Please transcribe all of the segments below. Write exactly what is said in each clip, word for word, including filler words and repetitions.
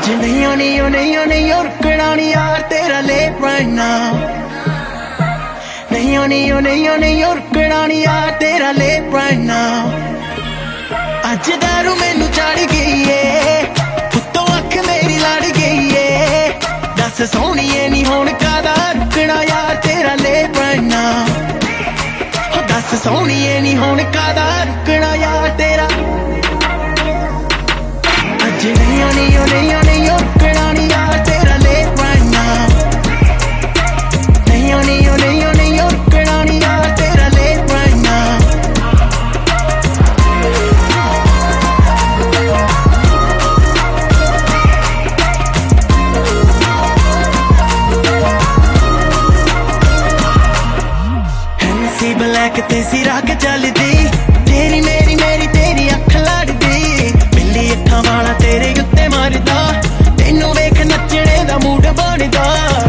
अज नहीं ओ नहीं ओ नहीं ओ नहीं ओ रुकना नहीं यार तेरा लेट right now। नहीं ओ नहीं ओ नहीं ओ नहीं ओ रुकना नहीं यार तेरा लेट right now। अज दारू मैनू चढ़ गई है उत्तों अख मेरी लड़ गई है। दस सोहणीए नी हुण कादा रुकना यार तेरा लेट right now। हो दस सोहणीए नी हुण कादा रुकना यार तेरा। अज नहीं ओ नहीं ओ नहीं ओ नहीं ओ रुकना नहीं यार तेरा लेट right now। नहीं ओ नहीं ओ नहीं ओ नहीं ओ रुकना नहीं यार तेरा late right now। Hennessy black ते सिरा के चलदी तेरी मेरी मेरी तेरी अख लड़दी। बिल्ली अखां वाला तेरे उत्ते मारदा तेनू वेख नचने दा मूड बनदा।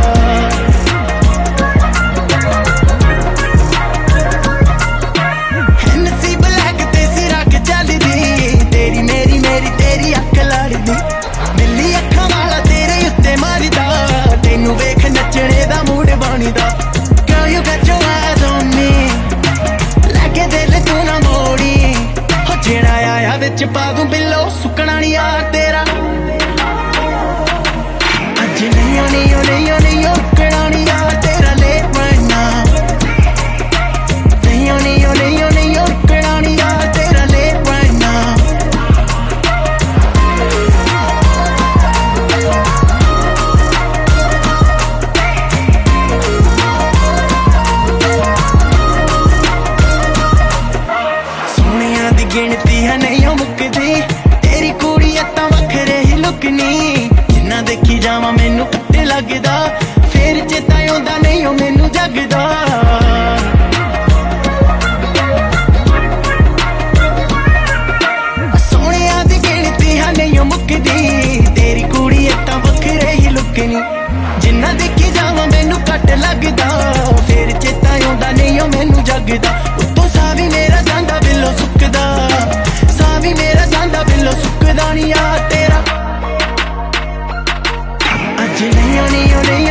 हैनेसी ब्लैक ते सिरा के चलदी तेरी मेरी मेरी तेरी अख लड़दी। बिल्ली अखां वाला तेरे उत्ते मारदा तेनू वेख नचने दा मूड बनदा। Girl you got your eyes on me लागे दिल तू ना मोड़ी। हो जेड़ा आया विच पा दूं बिल्लो सुकना नहीं यार तेरा। अज नहीं ओ नहीं ओ नहीं ओ नहीं ओ रुकना नहीं यार तेरा लेट right now। नहीं ओ नहीं ओ नहीं ओ नहीं ओ रुकना नहीं यार तेरा लेट right now। सोहणियां दी गिनती है नहीं ओ मुकदी तेरी कुड़ी अत्तां वखरे ही लुकनी। जिन्ना देखी जावां मैनू कट्टे लगदा फेर चेता आउंदा नहीं ओ मैनू जगदा। सोहणियां दी गिनती है नहीं ओ मुकदी तेरी कुड़ी अत्तां वखरे ही लुकनी। जिन्ना देखी जावां मैनू कट्ट लगदा फेर चेता आउंदा नहीं ओ मैनू जगदा। उत्तों सावी मेरा जांदा बिल्लो सुकदा सावी मेरा जांदा बिल्लो सुकदा नहीं यार तेरा। अज नहीं ओ नहीं ओ नहीं